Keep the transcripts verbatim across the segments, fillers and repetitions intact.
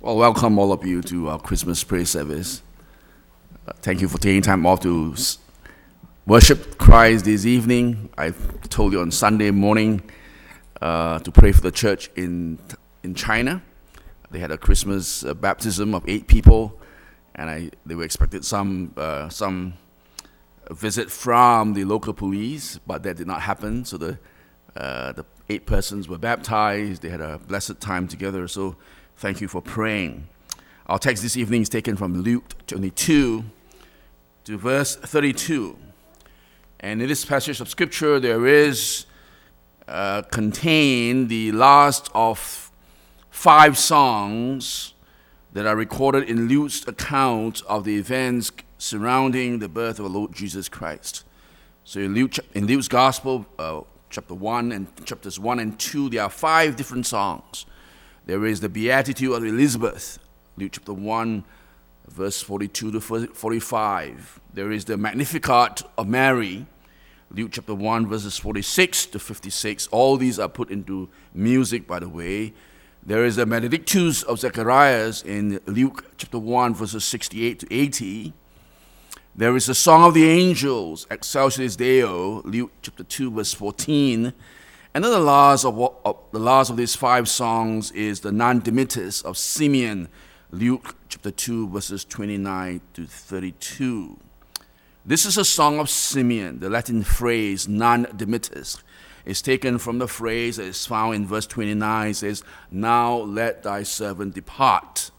Well, welcome all of you to our Christmas praise service. Uh, thank you for taking time off to s- worship Christ this evening. I told you on Sunday morning uh, to pray for the church in in China. They had a Christmas uh, baptism of eight people, and I they were expected some uh, some visit from the local police, but that did not happen. So the uh, the eight persons were baptized. They had a blessed time together. So thank you for praying. Our text this evening is taken from Luke twenty-two to verse thirty-two. And in this passage of Scripture, there is uh, contained the last of five songs that are recorded in Luke's account of the events surrounding the birth of the Lord Jesus Christ. So in, Luke, in Luke's Gospel, uh, chapter one and chapters one and two, there are five different songs. There is the Beatitude of Elizabeth, Luke chapter one, verse forty-two to forty-five. There is the Magnificat of Mary, Luke chapter one, verses forty-six to fifty-six. All these are put into music, by the way. There is the Benedictus of Zacharias in Luke chapter one, verses sixty-eight to eighty. There is the Song of the Angels, Excelsis Deo, Luke chapter two, verse fourteen. And then the last of, what, of the last of these five songs is the Non Dimittis of Simeon, Luke chapter two, verses twenty-nine to thirty-two. This is a song of Simeon. The Latin phrase Non Dimittis is taken from the phrase that is found in verse twenty-nine. It says, "Now let thy servant depart."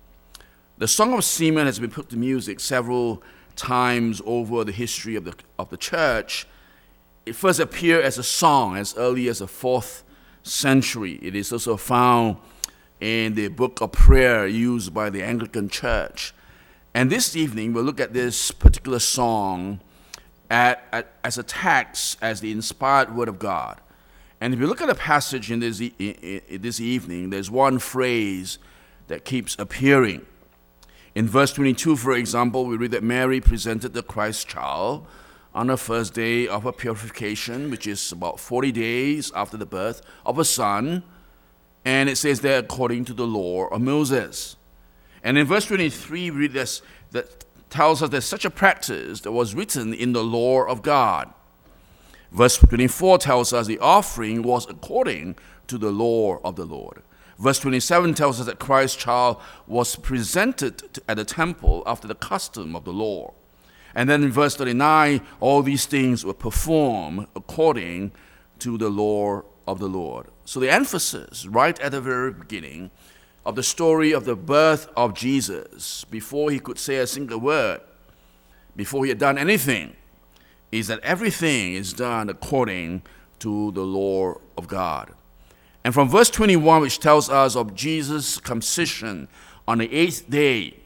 The Song of Simeon has been put to music several times over the history of the of the church. It first appeared as a song as early as the fourth century. It is also found in the book of prayer used by the Anglican Church. And this evening we'll look at this particular song at, at, as a text, as the inspired word of God. And if you look at the passage in this, in, in this evening, there's one phrase that keeps appearing. In verse twenty-two, for example, we read that Mary presented the Christ child on the first day of her purification, which is about forty days after the birth of her son. And it says there, according to the law of Moses. And in verse twenty-three, we read this, that tells us there's such a practice that was written in the law of God. Verse twenty-four tells us the offering was according to the law of the Lord. Verse twenty-seven tells us that Christ's child was presented at the temple after the custom of the law. And then in verse thirty-nine, all these things were performed according to the law of the Lord. So the emphasis right at the very beginning of the story of the birth of Jesus, before he could say a single word, before he had done anything, is that everything is done according to the law of God. And from verse twenty-one, which tells us of Jesus' circumcision on the eighth day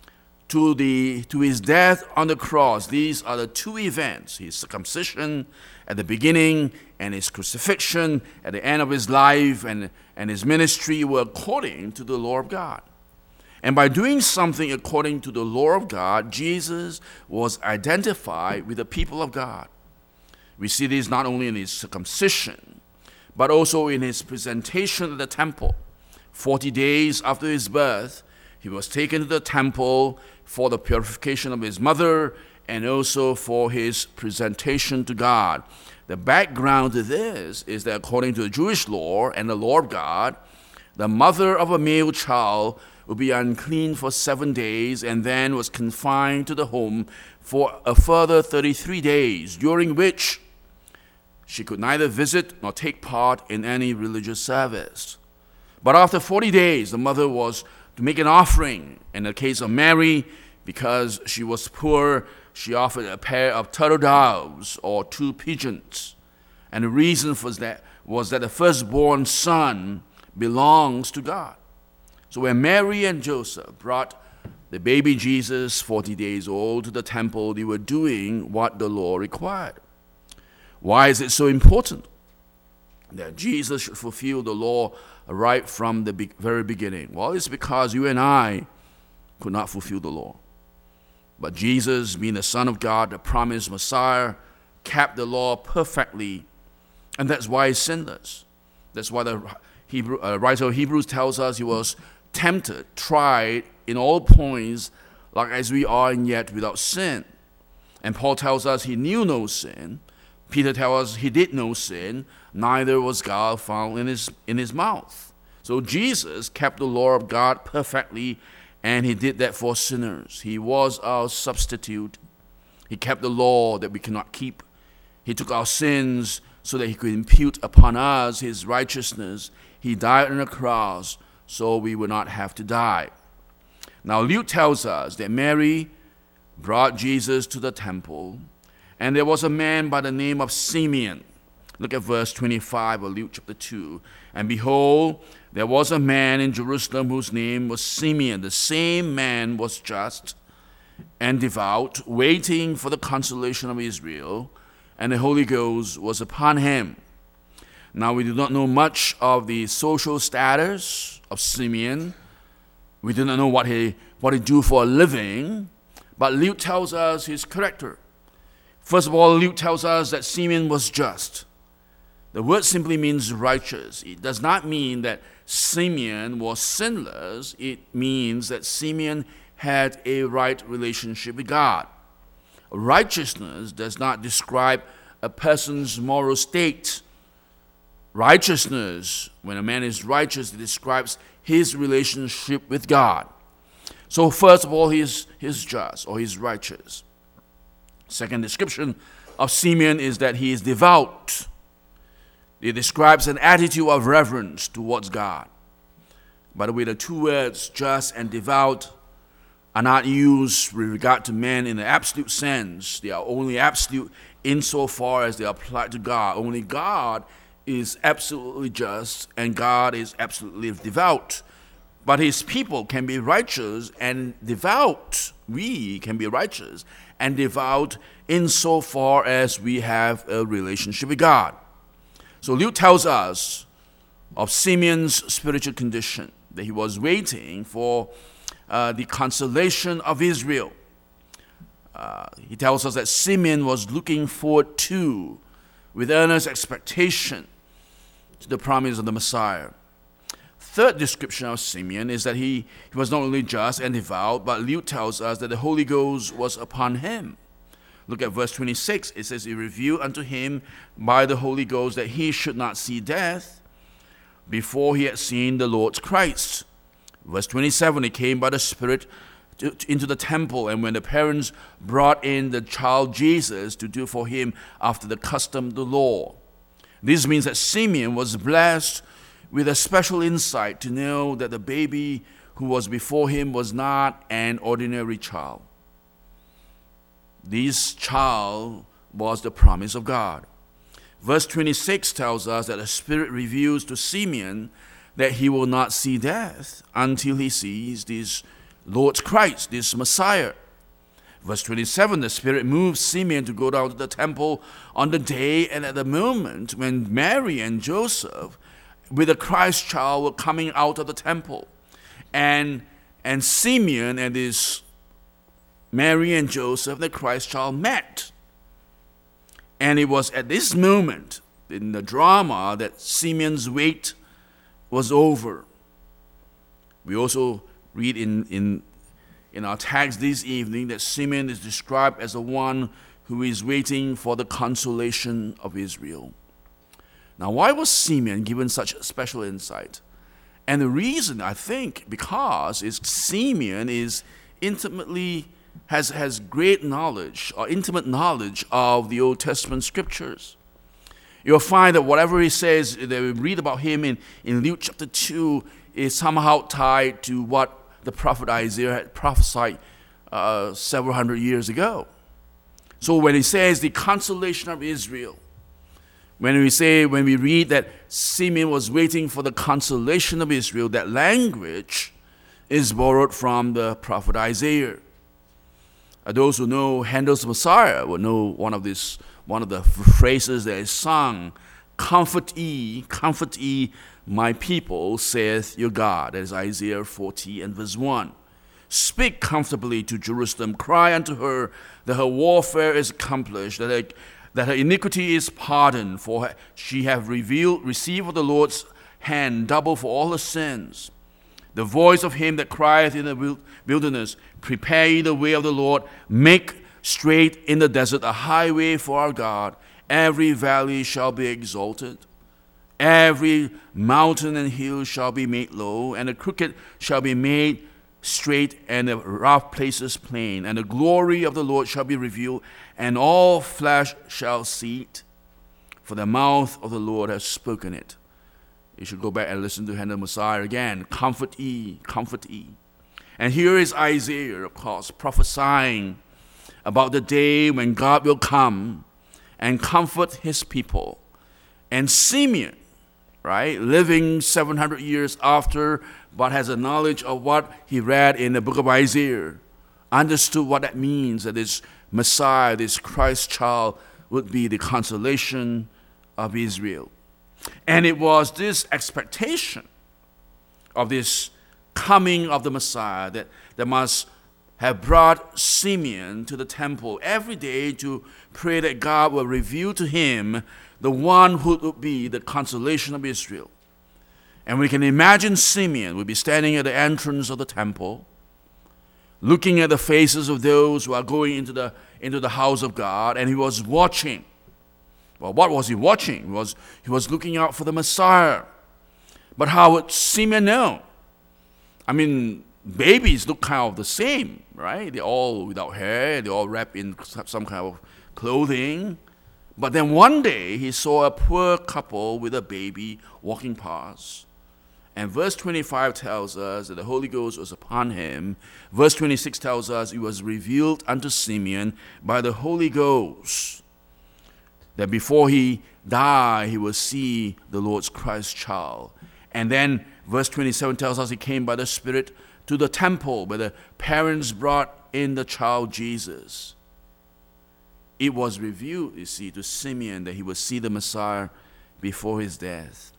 to the to his death on the cross, these are the two events, his circumcision at the beginning and his crucifixion at the end of his life and, and his ministry were according to the law of God. And by doing something according to the law of God, Jesus was identified with the people of God. We see this not only in his circumcision, but also in his presentation at the temple. Forty days after his birth, he was taken to the temple for the purification of his mother and also for his presentation to God. The background to this is that according to the Jewish law and the law of God, the mother of a male child would be unclean for seven days and then was confined to the home for a further thirty-three days, during which she could neither visit nor take part in any religious service. But after forty days, the mother was to make an offering. In the case of Mary, because she was poor, she offered a pair of turtle doves or two pigeons. And the reason for that was that the firstborn son belongs to God. So when Mary and Joseph brought the baby Jesus, forty days old, to the temple, they were doing what the law required. Why is it so important that Jesus should fulfill the law right from the be- very beginning? Well, it's because you and I could not fulfill the law. But Jesus, being the Son of God, the promised Messiah, kept the law perfectly, and that's why he's sinless. That's why the Hebrew, uh, writer of Hebrews tells us he was tempted, tried in all points, like as we are, and yet without sin. And Paul tells us he knew no sin. Peter tells us he did no sin, neither was God found in his, in his mouth. So Jesus kept the law of God perfectly, and he did that for sinners. He was our substitute. He kept the law that we cannot keep. He took our sins so that he could impute upon us his righteousness. He died on the cross so we would not have to die. Now Luke tells us that Mary brought Jesus to the temple, and there was a man by the name of Simeon. Look at verse twenty-five of Luke chapter two. And behold, there was a man in Jerusalem whose name was Simeon. The same man was just and devout, waiting for the consolation of Israel, and the Holy Ghost was upon him. Now we do not know much of the social status of Simeon. We do not know what he what he do for a living, but Luke tells us his character. First of all, Luke tells us that Simeon was just. The word simply means righteous. It does not mean that Simeon was sinless. It means that Simeon had a right relationship with God. Righteousness does not describe a person's moral state. Righteousness, when a man is righteous, it describes his relationship with God. So first of all, he is, he is just, or he is righteous. Second description of Simeon is that he is devout. It describes an attitude of reverence towards God. By the way, the two words, just and devout, are not used with regard to men in the absolute sense. They are only absolute insofar as they are applied to God. Only God is absolutely just, and God is absolutely devout. But his people can be righteous and devout. We can be righteous and devout insofar as we have a relationship with God. So Luke tells us of Simeon's spiritual condition, that he was waiting for uh, the consolation of Israel. Uh, he tells us that Simeon was looking forward to, with earnest expectation, to the promise of the Messiah. Third description of Simeon is that he, he was not only just and devout, but Luke tells us that the Holy Ghost was upon him. Look at verse twenty-six. It says, he revealed unto him by the Holy Ghost that he should not see death before he had seen the Lord's Christ. Verse twenty-seven, he came by the Spirit to, to, into the temple, and when the parents brought in the child Jesus to do for him after the custom of the law. This means that Simeon was blessed with a special insight to know that the baby who was before him was not an ordinary child. This child was the promise of God. Verse twenty-six tells us that the Spirit reveals to Simeon that he will not see death until he sees this Lord Christ, this Messiah. Verse twenty-seven, the Spirit moves Simeon to go down to the temple on the day and at the moment when Mary and Joseph with the Christ child were coming out of the temple. And, and Simeon and his Mary and Joseph, the Christ child, met. And it was at this moment in the drama that Simeon's wait was over. We also read in, in, in our text this evening that Simeon is described as the one who is waiting for the consolation of Israel. Now, why was Simeon given such a special insight? And the reason, I think, because is Simeon is intimately has has great knowledge or intimate knowledge of the Old Testament scriptures. You'll find that whatever he says, that we read about him in, in Luke chapter two, is somehow tied to what the prophet Isaiah had prophesied uh, several hundred years ago. So when he says the consolation of Israel, when we say, when we read that Simeon was waiting for the consolation of Israel, that language is borrowed from the prophet Isaiah. Uh, those who know Handel's Messiah will know one of these, one of the phrases that is sung, "Comfort ye, comfort ye, my people, saith your God." That is Isaiah forty and verse one. "Speak comfortably to Jerusalem, cry unto her that her warfare is accomplished, that her that her iniquity is pardoned, for she hath revealed, received of the Lord's hand double for all her sins. the voice of him that crieth in the wilderness, prepare ye the way of the Lord, make straight in the desert a highway for our God. Every valley shall be exalted, every mountain and hill shall be made low, and the crooked shall be made straight, and the rough places plain. And the glory of the Lord shall be revealed, and all flesh shall see it, for the mouth of the Lord has spoken it. You should go back and listen to Hannah Messiah again. Comfort ye, comfort ye. And here is Isaiah, of course, prophesying about the day when God will come and comfort his people. And Simeon, right, living seven hundred years after, but has a knowledge of what he read in the book of Isaiah, understood what that means, that this Messiah, this Christ child, would be the consolation of Israel. And it was this expectation of this coming of the Messiah that, that must have brought Simeon to the temple every day to pray that God will reveal to him the one who would be the consolation of Israel. And we can imagine Simeon would be standing at the entrance of the temple, looking at the faces of those who are going into the, into the house of God, and he was watching. Well, what was he watching? He was, he was looking out for the Messiah. But how would Simeon know? I mean, babies look kind of the same, right? They're all without hair, they're all wrapped in some kind of clothing. But then one day, he saw a poor couple with a baby walking past. And verse twenty-five tells us that the Holy Ghost was upon him. Verse twenty-six tells us it was revealed unto Simeon by the Holy Ghost that before he die, he will see the Lord's Christ child. And then verse twenty-seven tells us he came by the Spirit to the temple where the parents brought in the child Jesus. It was revealed, you see, to Simeon that he would see the Messiah before his death.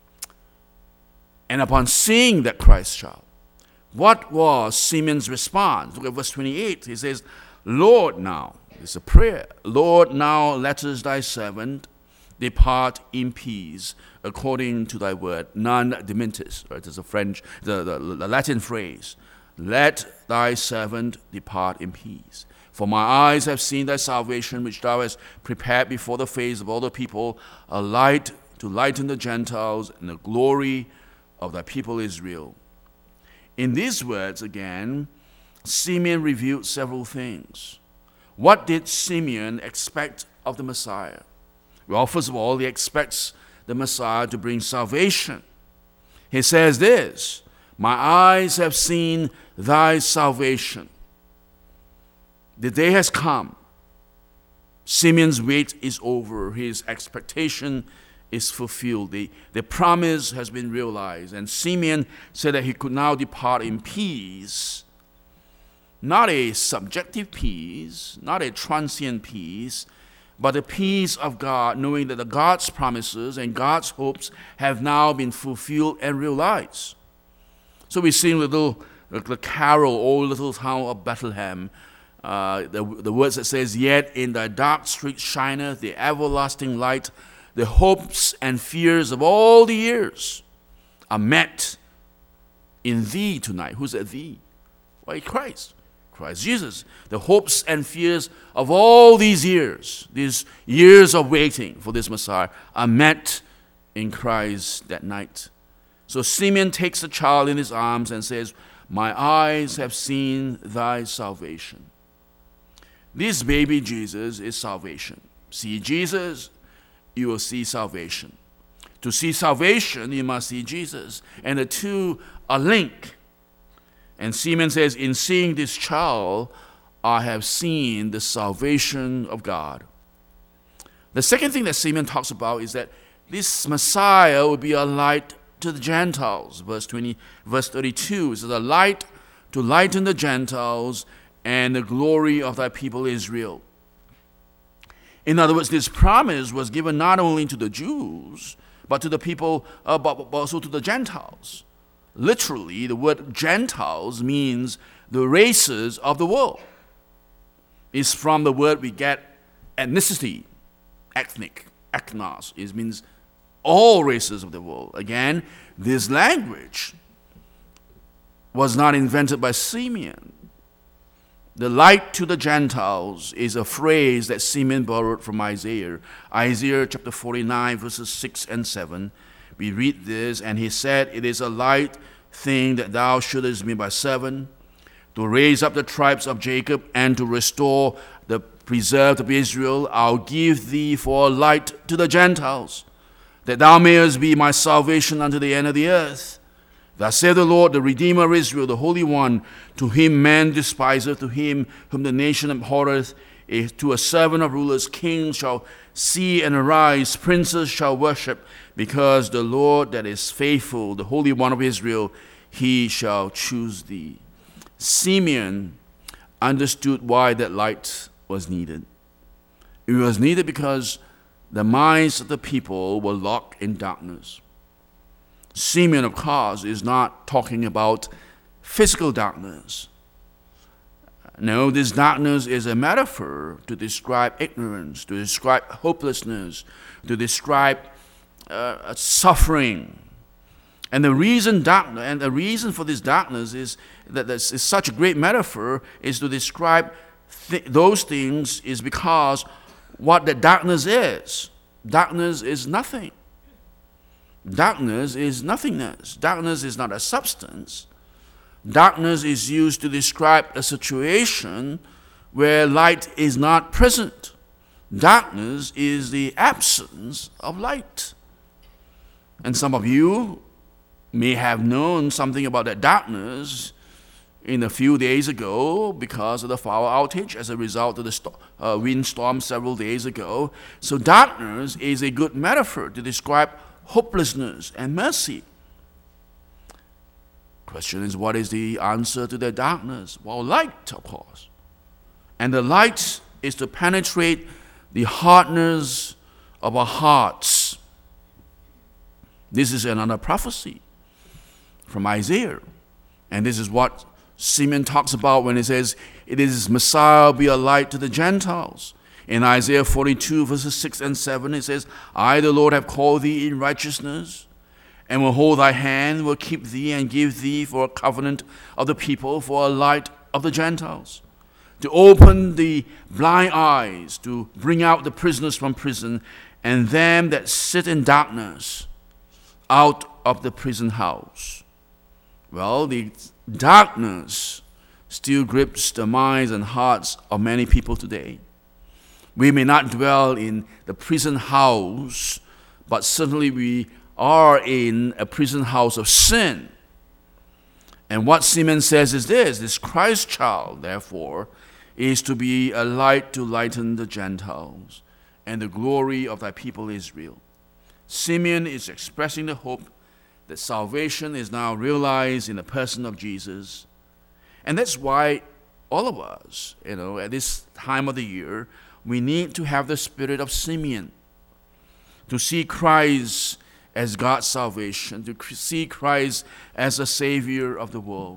And upon seeing that Christ child, what was Simeon's response? Look at verse twenty-eight. He says, Lord, now, it's a prayer. Lord, now lettest thy servant depart in peace according to thy word. Non dimittis, right? It's a French, the, the, the Latin phrase. Let thy servant depart in peace. For my eyes have seen thy salvation, which thou hast prepared before the face of all the people, a light to lighten the Gentiles and the glory of thy people Israel. In these words, again, Simeon revealed several things. What did Simeon expect of the Messiah? Well, first of all, he expects the Messiah to bring salvation. He says this, my eyes have seen thy salvation. The day has come. Simeon's wait is over. His expectation is fulfilled. The, the promise has been realized. And Simeon said that he could now depart in peace. Not a subjective peace, not a transient peace, but the peace of God, knowing that the God's promises and God's hopes have now been fulfilled and realized. So we sing the little the carol, O little town of Bethlehem. Uh, the, the words that says, yet in thy dark street shineth the everlasting light. The hopes and fears of all the years are met in thee tonight. Who's that thee? Why, Christ. Christ Jesus. The hopes and fears of all these years, these years of waiting for this Messiah, are met in Christ that night. So Simeon takes the child in his arms and says, my eyes have seen thy salvation. This baby Jesus is salvation. See Jesus, you will see salvation. To see salvation, you must see Jesus. And the two are linked. And Simeon says, in seeing this child, I have seen the salvation of God. The second thing that Simeon talks about is that this Messiah will be a light to the Gentiles. Verse twenty, verse thirty-two, it says, a light to lighten the Gentiles and the glory of thy people Israel. In other words, this promise was given not only to the Jews, but to the people, uh, but, but also to the Gentiles. Literally, the word Gentiles means the races of the world. It's from the word we get ethnicity, ethnic, ethnos. It means all races of the world. Again, this language was not invented by Simeon. The light to the Gentiles is a phrase that Simeon borrowed from Isaiah. Isaiah chapter forty-nine, verses six and seven. We read this, and he said, "It is a light thing that thou shouldest be my servant, to raise up the tribes of Jacob and to restore the preserved of Israel. I'll give thee for a light to the Gentiles, that thou mayest be my salvation unto the end of the earth. Thus saith the Lord, the Redeemer of Israel, the Holy One, to him man despiseth, to him whom the nation abhorreth, to a servant of rulers, kings shall see and arise, princes shall worship, because the Lord that is faithful, the Holy One of Israel, he shall choose thee." Simeon understood why that light was needed. It was needed because the minds of the people were locked in darkness. Simeon, of course, is not talking about physical darkness. No, this darkness is a metaphor to describe ignorance, to describe hopelessness, to describe uh, suffering. And the reason darkness, and the reason for this darkness is that this is such a great metaphor is to describe th- those things is because what the darkness is. Darkness is nothing. Darkness is nothingness. Darkness is not a substance. Darkness is used to describe a situation where light is not present. Darkness is the absence of light. And some of you may have known something about that darkness in a few days ago because of the power outage as a result of the sto- uh, windstorm several days ago. So darkness is a good metaphor to describe hopelessness and mercy. Question is, what is the answer to the darkness? Well, light, of course. And the light is to penetrate the hardness of our hearts. This is another prophecy from Isaiah. And this is what Simeon talks about when he says, "It is Messiah will be a light to the Gentiles." In Isaiah forty-two, verses six and seven, it says, "I, the Lord, have called thee in righteousness, and will hold thy hand, will keep thee, and give thee for a covenant of the people, for a light of the Gentiles, to open the blind eyes, to bring out the prisoners from prison, and them that sit in darkness out of the prison house." Well, the darkness still grips the minds and hearts of many people today. We may not dwell in the prison house, but certainly we are in a prison house of sin. And what Simeon says is this: this Christ child, therefore, is to be a light to lighten the Gentiles and the glory of thy people Israel. Simeon is expressing the hope that salvation is now realized in the person of Jesus. And that's why all of us, you know, at this time of the year, we need to have the spirit of Simeon, to see Christ as God's salvation, to see Christ as a Savior of the world.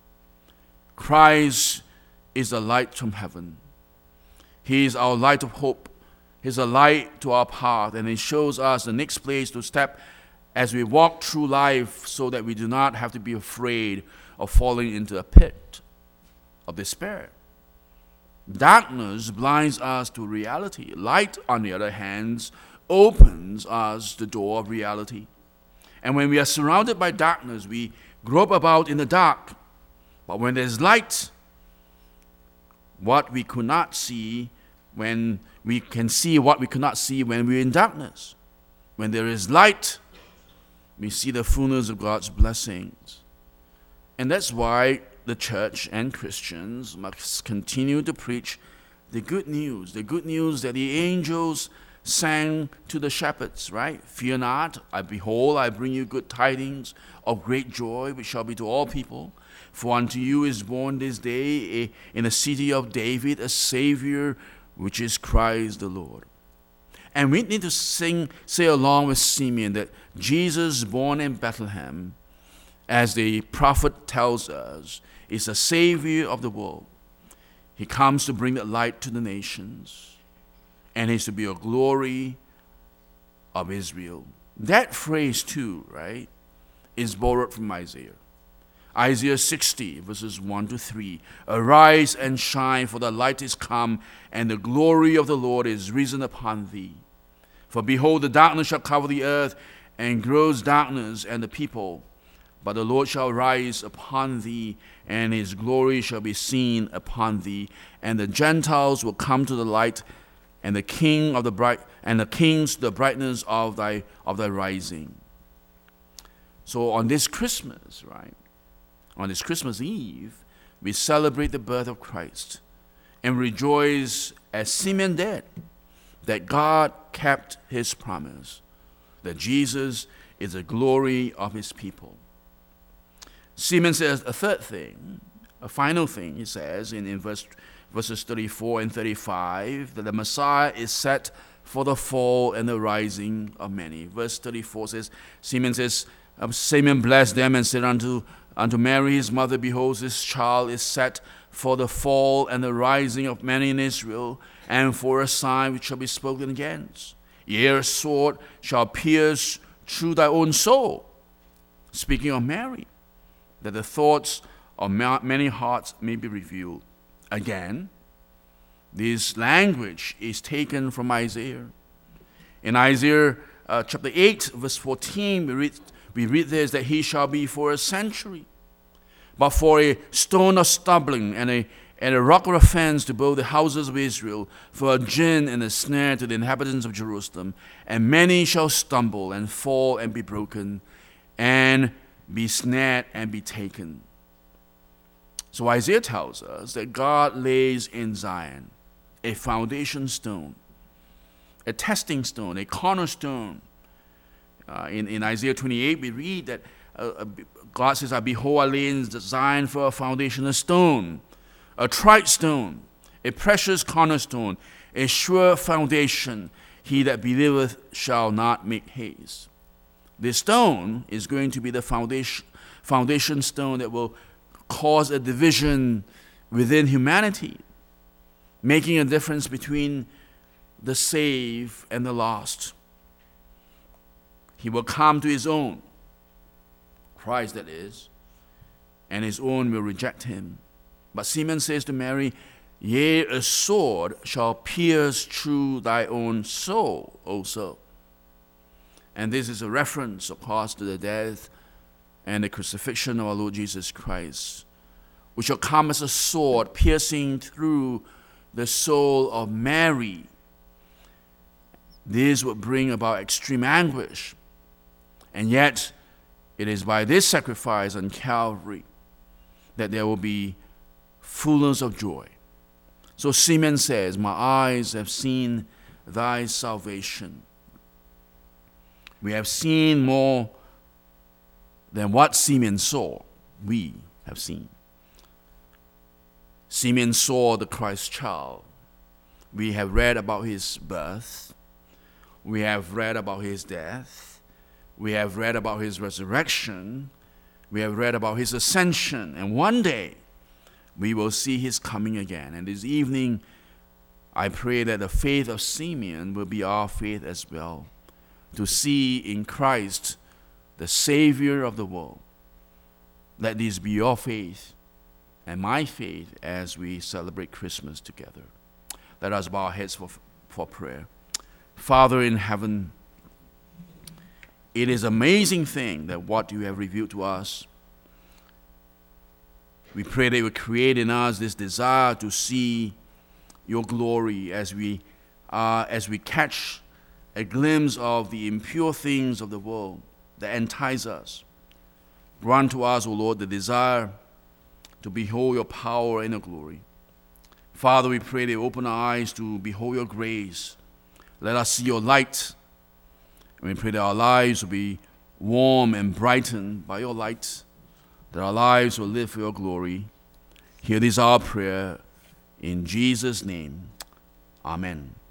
Christ is a light from heaven. He is our light of hope. He's a light to our path, and He shows us the next place to step as we walk through life so that we do not have to be afraid of falling into a pit of despair. Darkness blinds us to reality. Light, on the other hand, opens us the door of reality. And when we are surrounded by darkness, we grope about in the dark. But when there's light, what we could not see, when we can see what we could not see when we're in darkness. When there is light, we see the fullness of God's blessings. And that's why the church and Christians must continue to preach the good news, the good news that the angels sang to the shepherds, right? "Fear not, I behold, I bring you good tidings of great joy, which shall be to all people. For unto you is born this day a, in the city of David a Savior, which is Christ the Lord." And we need to sing, say along with Simeon that Jesus, born in Bethlehem, as the prophet tells us, is a Savior of the world. He comes to bring the light to the nations, and He's to be a glory of Israel. That phrase too, right, is borrowed from Isaiah. Isaiah sixty, verses one to three. Arise and shine, for the light is come, and the glory of the Lord is risen upon thee. For behold, the darkness shall cover the earth, and gross darkness and the people. But the Lord shall rise upon thee, and his glory shall be seen upon thee. And the Gentiles will come to the light, and the king of the bright and the kings the brightness of thy of thy rising. So on this Christmas, right? On this Christmas Eve, we celebrate the birth of Christ and rejoice as Simeon did, that God kept his promise, that Jesus is the glory of his people. Simeon says a third thing, a final thing, he says in, in verse, verses thirty-four and thirty-five, that the Messiah is set for the fall and the rising of many. Verse thirty-four says, Simeon says, Simeon blessed them and said unto Unto Mary his mother, behold, this child is set for the fall and the rising of many in Israel, and for a sign which shall be spoken against. Yea, a sword shall pierce through thy own soul. Speaking of Mary, that the thoughts of many hearts may be revealed. Again, this language is taken from Isaiah. In Isaiah uh, chapter eight, verse fourteen, we read We read this, that he shall be for a century, but for a stone of stumbling and a, and a rock of offense to both the houses of Israel, for a gin and a snare to the inhabitants of Jerusalem. And many shall stumble and fall and be broken, and be snared and be taken. So Isaiah tells us that God lays in Zion a foundation stone, a testing stone, a cornerstone. Uh, in, in Isaiah twenty-eight, we read that uh, God says, behold, I lay in Zion for a foundation, a stone, a tried stone, a precious cornerstone, a sure foundation. He that believeth shall not make haste. This stone is going to be the foundation, foundation stone that will cause a division within humanity, making a difference between the saved and the lost. He will come to his own, Christ that is, and his own will reject him. But Simeon says to Mary, yea, a sword shall pierce through thy own soul also. And this is a reference, of course, to the death and the crucifixion of our Lord Jesus Christ, which shall come as a sword piercing through the soul of Mary. This will bring about extreme anguish. And yet, it is by this sacrifice on Calvary that there will be fullness of joy. So Simeon says, my eyes have seen thy salvation. We have seen more than what Simeon saw. We have seen. Simeon saw the Christ child. We have read about his birth. We have read about his death. We have read about his resurrection. We have read about his ascension. And one day, we will see his coming again. And this evening, I pray that the faith of Simeon will be our faith as well, to see in Christ the Savior of the world. Let this be your faith and my faith as we celebrate Christmas together. Let us bow our heads for, for prayer. Father in heaven, it is an amazing thing that what you have revealed to us. We pray that you will create in us this desire to see your glory as we uh, as we catch a glimpse of the impure things of the world that entice us. Grant to us, O Lord, the desire to behold your power and your glory. Father, we pray that you open our eyes to behold your grace. Let us see your light. And we pray that our lives will be warm and brightened by your light, that our lives will live for your glory. Hear this our prayer in Jesus' name. Amen.